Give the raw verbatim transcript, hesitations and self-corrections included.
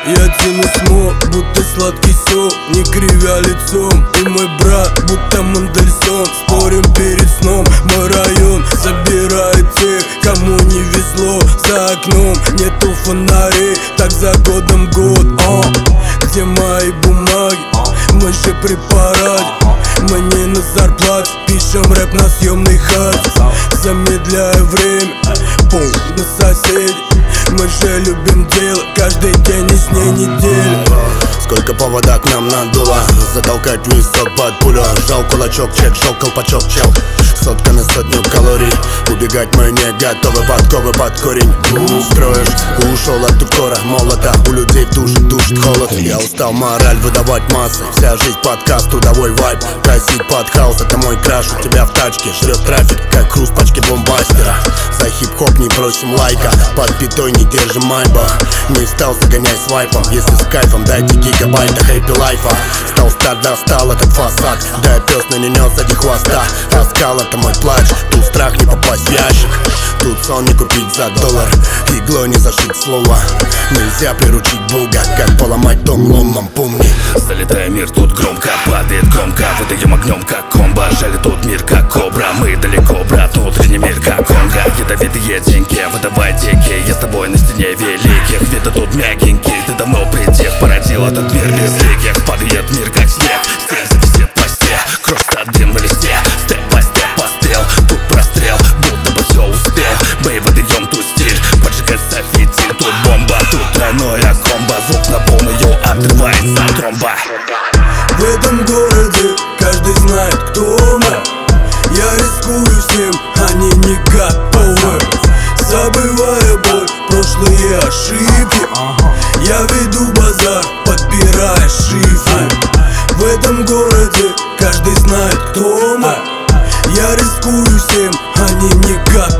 Я тяну смог, будто сладкий сок, не кривя лицом. И мой брат, будто Мендельсон, спорим перед сном. Мой район забирает тех, кому не везло. За окном нету фонарей, так за годом год. О, где мои бумаги? Мы же при параде, мы не на зарплате, пишем рэп на съемной хате. Замедляя время, пум, на соседей. Мы же любим делать каждый день и с ней неделю. Сколько поводок нам надуло, затолкать висок под пулю. Жал кулачок, чек, жал колпачок, чел. Сотками сотню калорий, убегать мы не готовы. Подковы под корень строишь, ушел от укора молота. У людей душит, душит холод. Я устал мораль выдавать массы, вся жизнь подкаст, трудовой вайб. Косить под хаус, это мой краш. У тебя в тачке жрет трафик, как хруст пачки бомбастера. За хип-хоп не просим лайка, под пятой не держим майба. Не стал загонять свайпом, если с кайфом дайте гигабайта хэппи лайфа. Стал стар, достал этот фасад, да пес нанес сзади хвоста. Раскал это мой плач, тут страх не попасть в ящик. Тут сон не купить за доллар, иглой не зашить слово. Нельзя приручить Бога, как поломать дом ломом, помни. Залетая мир, тут громко, падает громко. Выдаем огнем, как комбо, жалит тут мир, как кобра. Мы далеко, брат, внутренний мир, как Конго. Ядовитые деньги, выдавай деньги. Я с тобой на стене великих, виды тут мягенькие. Ты давно притих, породил этот мир безликих. Падает мир, как снег, стель зависит по сте. Кровь стат дым на листе, степ по степ пострел. Тут прострел, будто бы все успел. Мы выдаем ту стиль, поджигать софитиль. Тут бомба, тут тройное комбо. Звук на полную отрывается от тромба. В этом городе каждый знает, кто мы. Я рискую всем, они не готовы. Забывая боль, прошлые ошибки, я веду базар, подбирая шифры. В этом городе каждый знает, кто мы. Я рискую всем, они не готовы.